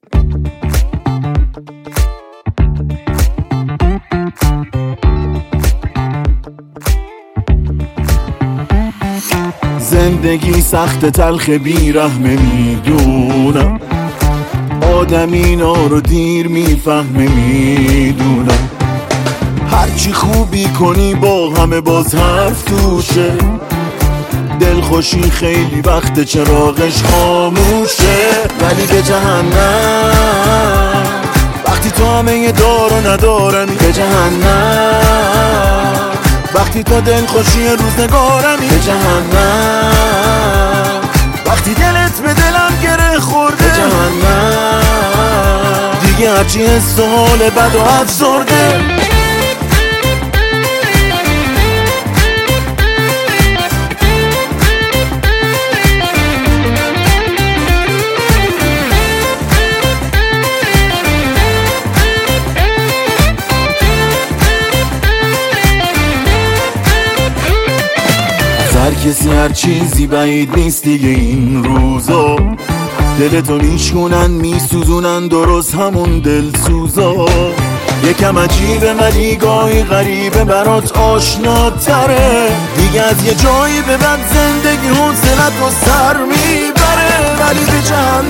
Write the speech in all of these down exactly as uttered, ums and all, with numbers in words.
زندگی سخت تلخ بیرحمه میدونم، آدم اینا رو دیر میفهمه میدونم. هرچی خوبی کنی با همه باز حرف توشه، دلخوشی خیلی وقت چراغش خاموشه. ولی به جهنم وقتی تو همه دار و ندارمی، به جهنم وقتی تو دلخوشی روزگارمی، به جهنم وقتی دلت به دلم گره خورده، به جهنم دیگه هرچی حس و حال بد و افسرده. هر کسی هر چیزی بعید نیست دیگه این روزا، دلتو میشکنن میسوزونن درست همون دلسوزا. یکم عجیبه ولی گاهی غریبه برات آشناتره، دیگه از یه جایی به بعد زندگی حوصلت رو سر میبره. ولی به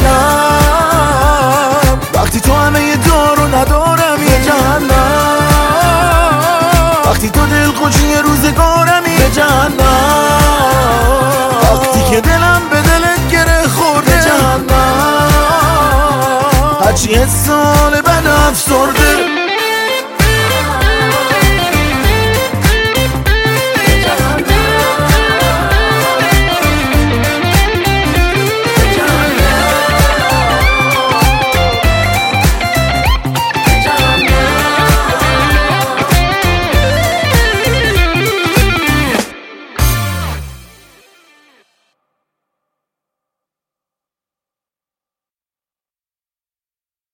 جهنم وقتی تو همه یه دار و ندارم، یه جهنم وقتی تو دلخوشی روزگارمی، به جهنم وقتی که دلم به دلت گره خورده، به جهنم هرچی حس حال بد افسرده.